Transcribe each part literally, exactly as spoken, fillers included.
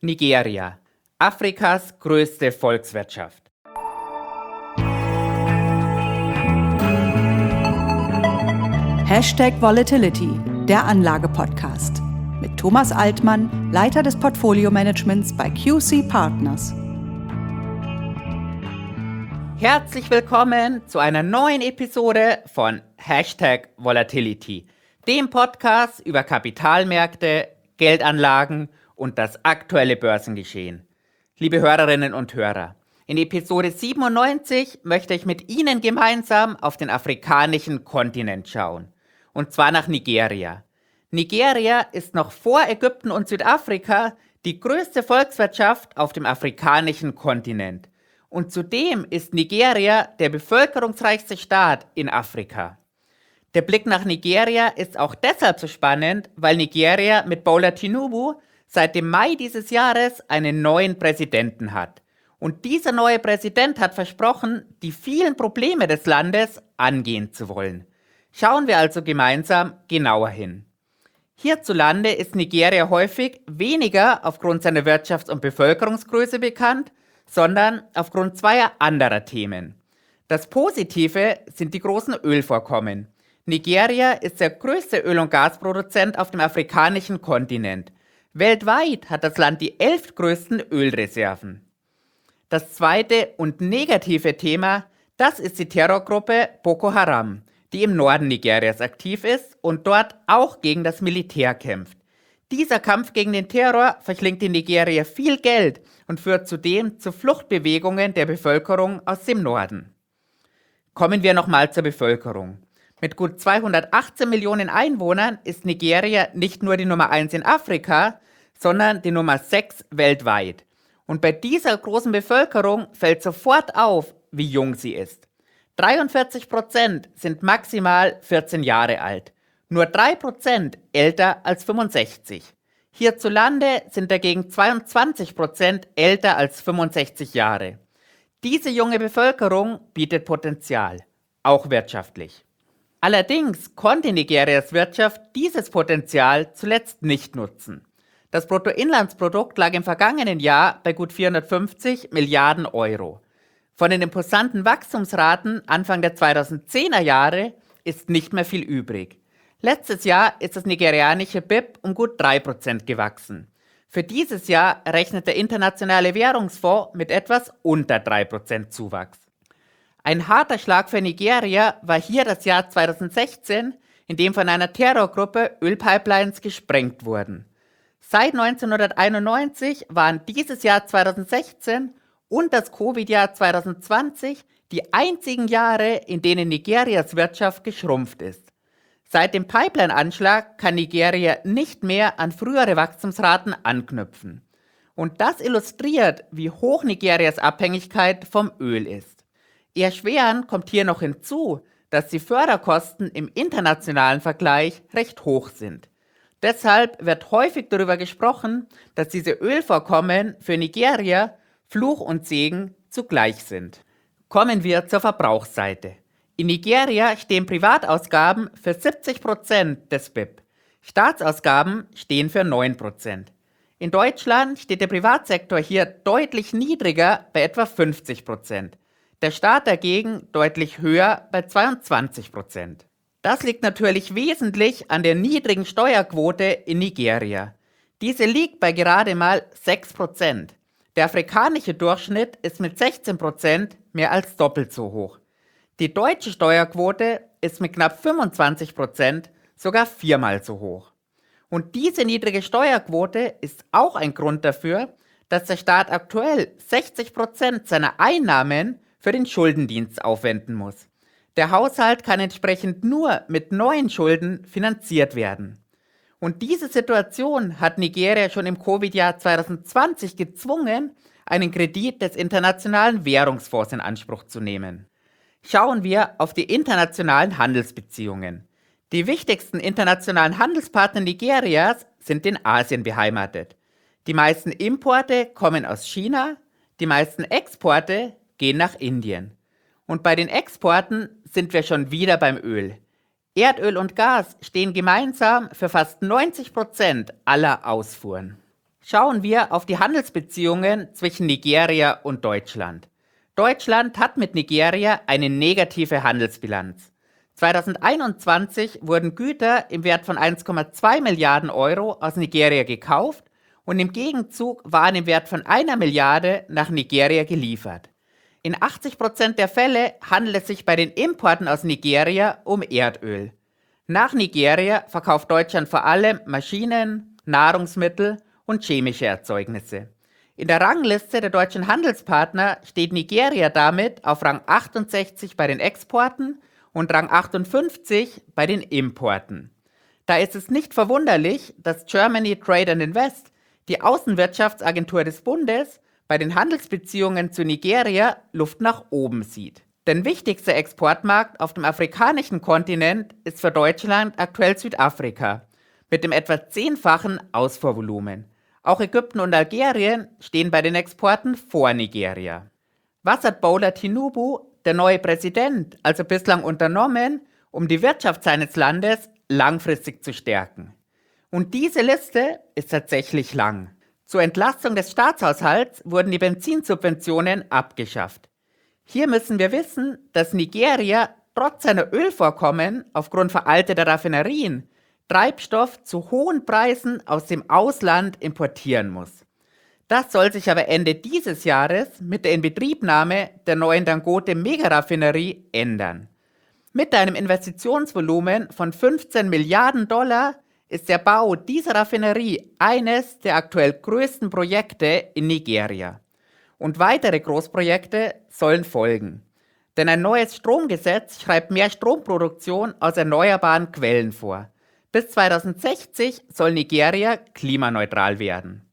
Nigeria, Afrikas größte Volkswirtschaft. Hashtag Volatility, der Anlage-Podcast. Mit Thomas Altmann, Leiter des Portfolio-Managements bei Q C Partners. Herzlich willkommen zu einer neuen Episode von Hashtag Volatility, dem Podcast über Kapitalmärkte, Geldanlagen und das aktuelle Börsengeschehen. Liebe Hörerinnen und Hörer, in Episode siebenundneunzig möchte ich mit Ihnen gemeinsam auf den afrikanischen Kontinent schauen. Und zwar nach Nigeria. Nigeria ist noch vor Ägypten und Südafrika die größte Volkswirtschaft auf dem afrikanischen Kontinent. Und zudem ist Nigeria der bevölkerungsreichste Staat in Afrika. Der Blick nach Nigeria ist auch deshalb so spannend, weil Nigeria mit Bola Tinubu seit dem Mai dieses Jahres einen neuen Präsidenten hat. Und dieser neue Präsident hat versprochen, die vielen Probleme des Landes angehen zu wollen. Schauen wir also gemeinsam genauer hin. Hierzulande ist Nigeria häufig weniger aufgrund seiner Wirtschafts- und Bevölkerungsgröße bekannt, sondern aufgrund zweier anderer Themen. Das Positive sind die großen Ölvorkommen. Nigeria ist der größte Öl- und Gasproduzent auf dem afrikanischen Kontinent. Weltweit hat das Land die elftgrößten Ölreserven. Das zweite und negative Thema, das ist die Terrorgruppe Boko Haram, die im Norden Nigerias aktiv ist und dort auch gegen das Militär kämpft. Dieser Kampf gegen den Terror verschlingt in Nigeria viel Geld und führt zudem zu Fluchtbewegungen der Bevölkerung aus dem Norden. Kommen wir nochmal zur Bevölkerung. Mit gut zweihundertachtzehn Millionen Einwohnern ist Nigeria nicht nur die Nummer eins in Afrika, sondern die Nummer sechs weltweit. Und bei dieser großen Bevölkerung fällt sofort auf, wie jung sie ist. dreiundvierzig Prozent sind maximal vierzehn Jahre alt, nur drei Prozent älter als fünfundsechzig. Hierzulande sind dagegen zweiundzwanzig Prozent älter als fünfundsechzig Jahre. Diese junge Bevölkerung bietet Potenzial, auch wirtschaftlich. Allerdings konnte Nigerias Wirtschaft dieses Potenzial zuletzt nicht nutzen. Das Bruttoinlandsprodukt lag im vergangenen Jahr bei gut vierhundertfünfzig Milliarden Euro. Von den imposanten Wachstumsraten Anfang der zweitausendzehner Jahre ist nicht mehr viel übrig. Letztes Jahr ist das nigerianische B I P um gut drei Prozent gewachsen. Für dieses Jahr rechnet der Internationale Währungsfonds mit etwas unter drei Prozent Zuwachs. Ein harter Schlag für Nigeria war hier das Jahr zweitausendsechzehn, in dem von einer Terrorgruppe Ölpipelines gesprengt wurden. Seit neunzehnhunderteinundneunzig waren dieses Jahr zweitausendsechzehn und das Covid-Jahr zweitausendzwanzig die einzigen Jahre, in denen Nigerias Wirtschaft geschrumpft ist. Seit dem Pipeline-Anschlag kann Nigeria nicht mehr an frühere Wachstumsraten anknüpfen. Und das illustriert, wie hoch Nigerias Abhängigkeit vom Öl ist. Erschwerend kommt hier noch hinzu, dass die Förderkosten im internationalen Vergleich recht hoch sind. Deshalb wird häufig darüber gesprochen, dass diese Ölvorkommen für Nigeria Fluch und Segen zugleich sind. Kommen wir zur Verbrauchsseite. In Nigeria stehen Privatausgaben für siebzig Prozent des B I P. Staatsausgaben stehen für neun Prozent. In Deutschland steht der Privatsektor hier deutlich niedriger bei etwa fünfzig Prozent. Der Staat dagegen deutlich höher bei zweiundzwanzig Prozent. Das liegt natürlich wesentlich an der niedrigen Steuerquote in Nigeria. Diese liegt bei gerade mal sechs Prozent. Der afrikanische Durchschnitt ist mit sechzehn Prozent mehr als doppelt so hoch. Die deutsche Steuerquote ist mit knapp fünfundzwanzig Prozent sogar viermal so hoch. Und diese niedrige Steuerquote ist auch ein Grund dafür, dass der Staat aktuell sechzig Prozent seiner Einnahmen für den Schuldendienst aufwenden muss. Der Haushalt kann entsprechend nur mit neuen Schulden finanziert werden. Und diese Situation hat Nigeria schon im Covid-Jahr zweitausendzwanzig gezwungen, einen Kredit des Internationalen Währungsfonds in Anspruch zu nehmen. Schauen wir auf die internationalen Handelsbeziehungen. Die wichtigsten internationalen Handelspartner Nigerias sind in Asien beheimatet. Die meisten Importe kommen aus China, die meisten Exporte gehen nach Indien. Und bei den Exporten sind wir schon wieder beim Öl. Erdöl und Gas stehen gemeinsam für fast neunzig Prozent aller Ausfuhren. Schauen wir auf die Handelsbeziehungen zwischen Nigeria und Deutschland. Deutschland hat mit Nigeria eine negative Handelsbilanz. zweitausendeinundzwanzig wurden Güter im Wert von eins Komma zwei Milliarden Euro aus Nigeria gekauft und im Gegenzug waren im Wert von einer Milliarde nach Nigeria geliefert. In achtzig Prozent der Fälle handelt es sich bei den Importen aus Nigeria um Erdöl. Nach Nigeria verkauft Deutschland vor allem Maschinen, Nahrungsmittel und chemische Erzeugnisse. In der Rangliste der deutschen Handelspartner steht Nigeria damit auf Rang achtundsechzig bei den Exporten und Rang achtundfünfzig bei den Importen. Da ist es nicht verwunderlich, dass Germany Trade and Invest, die Außenwirtschaftsagentur des Bundes, bei den Handelsbeziehungen zu Nigeria Luft nach oben sieht. Der wichtigste Exportmarkt auf dem afrikanischen Kontinent ist für Deutschland aktuell Südafrika, mit dem etwa zehnfachen Ausfuhrvolumen. Auch Ägypten und Algerien stehen bei den Exporten vor Nigeria. Was hat Bola Tinubu, der neue Präsident, also bislang unternommen, um die Wirtschaft seines Landes langfristig zu stärken? Und diese Liste ist tatsächlich lang. Zur Entlastung des Staatshaushalts wurden die Benzinsubventionen abgeschafft. Hier müssen wir wissen, dass Nigeria trotz seiner Ölvorkommen aufgrund veralteter Raffinerien Treibstoff zu hohen Preisen aus dem Ausland importieren muss. Das soll sich aber Ende dieses Jahres mit der Inbetriebnahme der neuen Dangote-Megaraffinerie ändern. Mit einem Investitionsvolumen von fünfzehn Milliarden Dollar ist der Bau dieser Raffinerie eines der aktuell größten Projekte in Nigeria. Und weitere Großprojekte sollen folgen. Denn ein neues Stromgesetz schreibt mehr Stromproduktion aus erneuerbaren Quellen vor. Bis zweitausendsechzig soll Nigeria klimaneutral werden.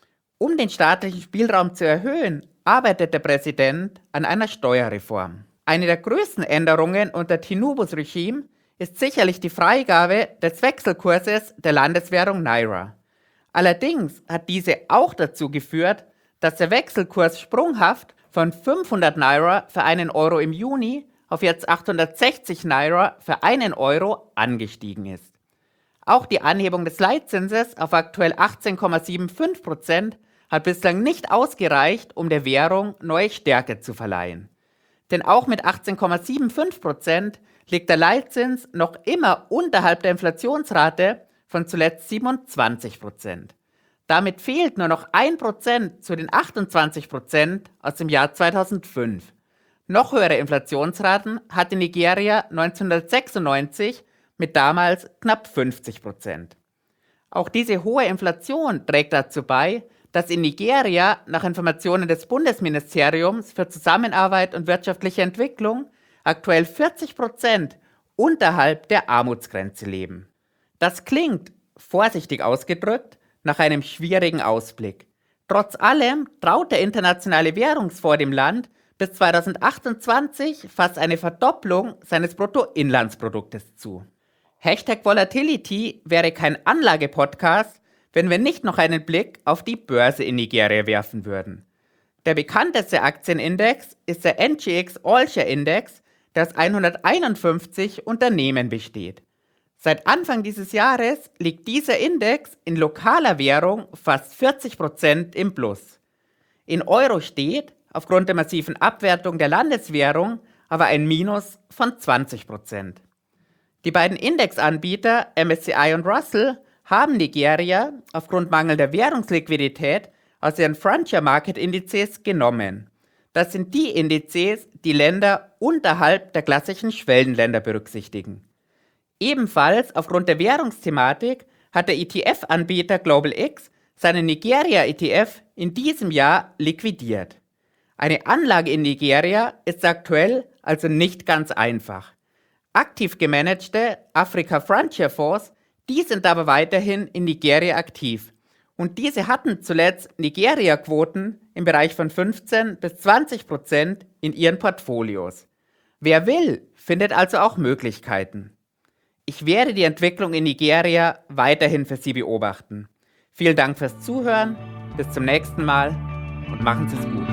Um den staatlichen Spielraum zu erhöhen, arbeitet der Präsident an einer Steuerreform. Eine der größten Änderungen unter Tinubus Regime ist sicherlich die Freigabe des Wechselkurses der Landeswährung Naira. Allerdings hat diese auch dazu geführt, dass der Wechselkurs sprunghaft von fünfhundert Naira für einen Euro im Juni auf jetzt achthundertsechzig Naira für einen Euro angestiegen ist. Auch die Anhebung des Leitzinses auf aktuell achtzehn Komma fünfundsiebzig Prozent hat bislang nicht ausgereicht, um der Währung neue Stärke zu verleihen. Denn auch mit achtzehn Komma fünfundsiebzig Prozent liegt der Leitzins noch immer unterhalb der Inflationsrate von zuletzt siebenundzwanzig Prozent. Damit fehlt nur noch ein Prozent zu den achtundzwanzig Prozent aus dem Jahr zweitausendfünf. Noch höhere Inflationsraten hatte Nigeria neunzehnhundertsechsundneunzig mit damals knapp fünfzig Prozent. Auch diese hohe Inflation trägt dazu bei, dass in Nigeria nach Informationen des Bundesministeriums für Zusammenarbeit und wirtschaftliche Entwicklung aktuell vierzig Prozent unterhalb der Armutsgrenze leben. Das klingt, vorsichtig ausgedrückt, nach einem schwierigen Ausblick. Trotz allem traut der Internationale Währungsfonds dem Land bis zweitausendachtundzwanzig fast eine Verdopplung seines Bruttoinlandsproduktes zu. Hashtag Volatility wäre kein Anlagepodcast, wenn wir nicht noch einen Blick auf die Börse in Nigeria werfen würden. Der bekannteste Aktienindex ist der N G X All-Share Index, der aus hunderteinundfünfzig Unternehmen besteht. Seit Anfang dieses Jahres liegt dieser Index in lokaler Währung fast vierzig Prozent im Plus. In Euro steht, aufgrund der massiven Abwertung der Landeswährung, aber ein Minus von zwanzig Prozent. Die beiden Indexanbieter M S C I und Russell haben Nigeria aufgrund mangelnder Währungsliquidität aus ihren Frontier Market Indizes genommen. Das sind die Indizes, die Länder unterhalb der klassischen Schwellenländer berücksichtigen. Ebenfalls aufgrund der Währungsthematik hat der E T F-Anbieter Global X seinen Nigeria-E T F in diesem Jahr liquidiert. Eine Anlage in Nigeria ist aktuell also nicht ganz einfach. Aktiv gemanagte Africa Frontier Fonds, die sind aber weiterhin in Nigeria aktiv. Und diese hatten zuletzt Nigeria-Quoten im Bereich von fünfzehn bis zwanzig Prozent in ihren Portfolios. Wer will, findet also auch Möglichkeiten. Ich werde die Entwicklung in Nigeria weiterhin für Sie beobachten. Vielen Dank fürs Zuhören, bis zum nächsten Mal und machen Sie es gut.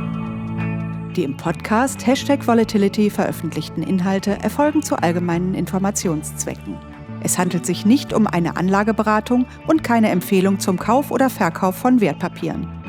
Die im Podcast Hashtag Volatility veröffentlichten Inhalte erfolgen zu allgemeinen Informationszwecken. Es handelt sich nicht um eine Anlageberatung und keine Empfehlung zum Kauf oder Verkauf von Wertpapieren.